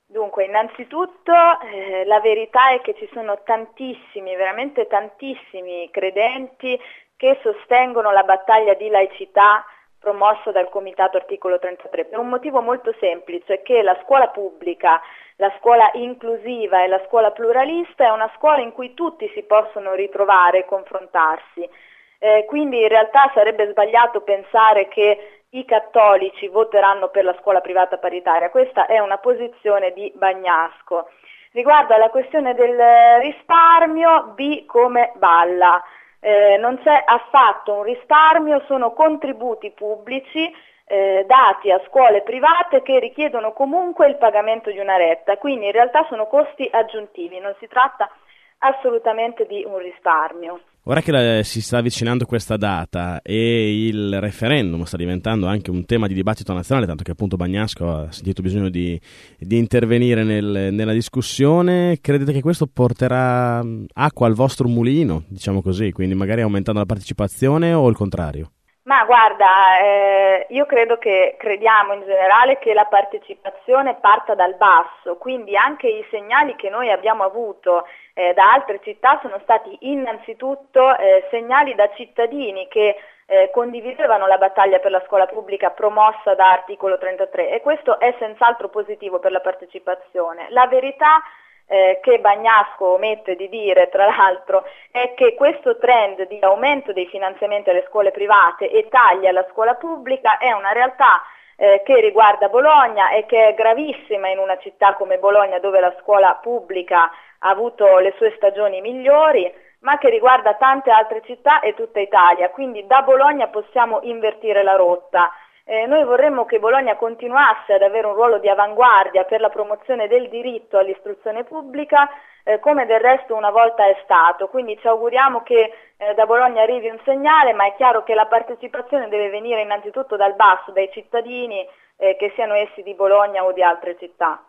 Dunque, innanzitutto la verità è che ci sono tantissimi, veramente tantissimi credenti che sostengono la battaglia di laicità promossa dal Comitato Articolo 33, per un motivo molto semplice, che la scuola pubblica, la scuola inclusiva e la scuola pluralista è una scuola in cui tutti si possono ritrovare e confrontarsi. Quindi in realtà sarebbe sbagliato pensare che i cattolici voteranno per la scuola privata paritaria. Questa è una posizione di Bagnasco. Riguardo alla questione del risparmio, B come balla. Non c'è affatto un risparmio, sono contributi pubblici dati a scuole private che richiedono comunque il pagamento di una retta, quindi in realtà sono costi aggiuntivi, non si tratta assolutamente di un risparmio. Ora che si sta avvicinando questa data e il referendum sta diventando anche un tema di dibattito nazionale, tanto che appunto Bagnasco ha sentito bisogno di intervenire nella discussione, credete che questo porterà acqua al vostro mulino, diciamo così, quindi magari aumentando la partecipazione o il contrario? Ma guarda, io crediamo in generale che la partecipazione parta dal basso, quindi anche i segnali che noi abbiamo avuto da altre città sono stati innanzitutto segnali da cittadini che condividevano la battaglia per la scuola pubblica promossa da Articolo 33 e questo è senz'altro positivo per la partecipazione. La verità che Bagnasco omette di dire, tra l'altro, è che questo trend di aumento dei finanziamenti alle scuole private e tagli alla scuola pubblica è una realtà che riguarda Bologna e che è gravissima in una città come Bologna, dove la scuola pubblica ha avuto le sue stagioni migliori, ma che riguarda tante altre città e tutta Italia. Quindi da Bologna possiamo invertire la rotta. Noi vorremmo che Bologna continuasse ad avere un ruolo di avanguardia per la promozione del diritto all'istruzione pubblica, come del resto una volta è stato. Quindi ci auguriamo che da Bologna arrivi un segnale, ma è chiaro che la partecipazione deve venire innanzitutto dal basso, dai cittadini, che siano essi di Bologna o di altre città.